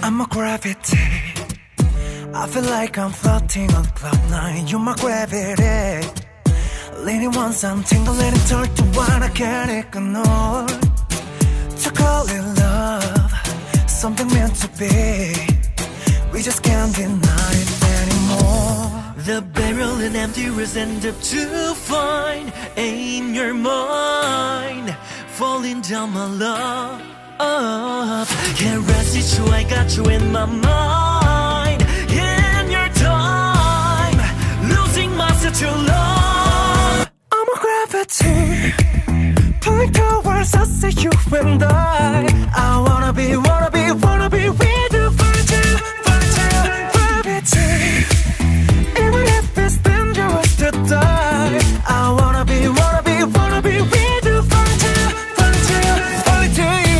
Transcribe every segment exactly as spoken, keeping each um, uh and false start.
I'm a gravity. I feel like I'm floating on cloud nine. You're my gravity. Leaning once I'm tingling and turn to one I can't ignore. To call it love, something meant to be. We just can't deny it anymore. The barrel and empty was end up to find. Aim your mind, falling down my love. Can't resist you, I got you in my mind. In your time, losing myself to love. I'm a gravity, pulling towards us, say you and I. I wanna be, wanna be, wanna be with you, find you, find you. Gravity, even if it's dangerous to die. I wanna be, wanna be, wanna be with you, find you, find you, only to you.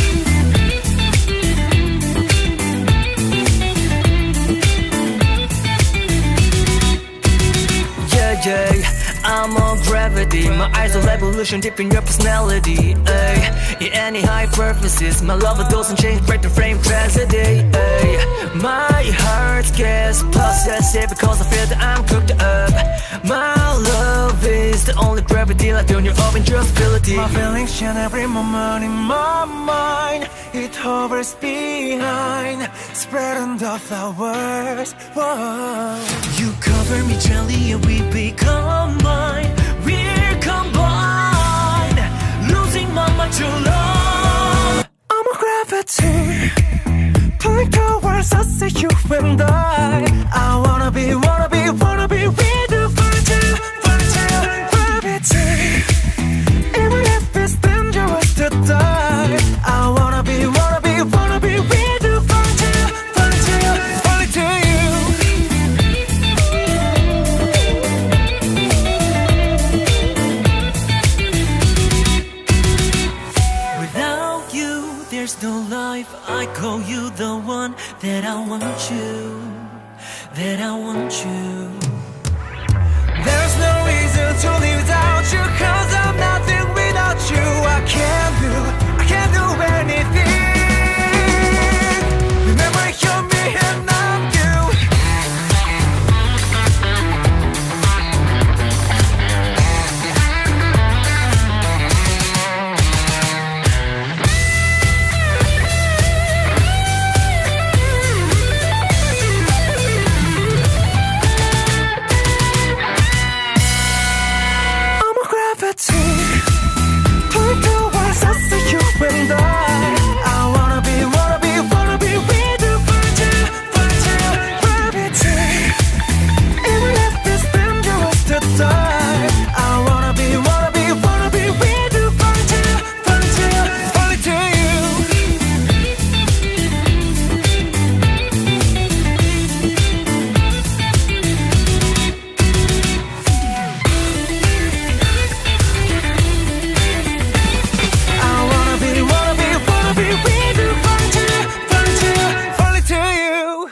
Yeah, yeah, I'm on gravity. My eyes are evolution deep in your personality. Ay. In any hypothesis, my love doesn't change, break the frame tragedy. Ay. My heart gets possessive because I feel that I'm cooked up. My love is the only gravity left on your own intrustability. My feelings shine every moment in my mind. It hovers behind, spreading the flowers. Whoa. You cover me gently and we become mine. We're combined, losing my mind to love. I'm a gravity, pulling towards us, say you and I. I wanna be, wanna be, wanna be with you, find you, find you. Gravity, even if it's dangerous to die. I wanna be, wanna be, wanna be with you, find you, find you, only to you. Without you, there's no life. I call you the one that I want you, that I want you. There's no reason to live without you, cause I'm nothing without you. I can't do, I can't do anything. Remember you're me and I'm you. I'm a gravity, pulling towards us, say you and I. I wanna be, wanna be, wanna be with you, find you, find you. Gravity, even if it's dangerous to die. I wanna be, wanna be, wanna be with you, find you, find you, only to you. I wanna be, wanna be, wanna be with you, find you, find you, only to you.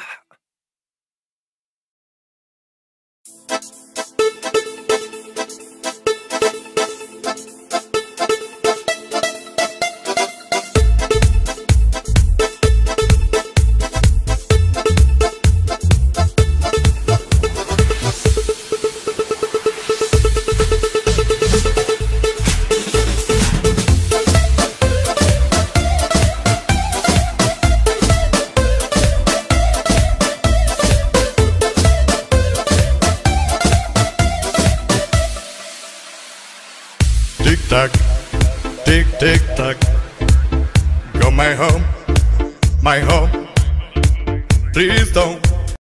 Tick tock, tick tick tock. Go my home, my home. Please don't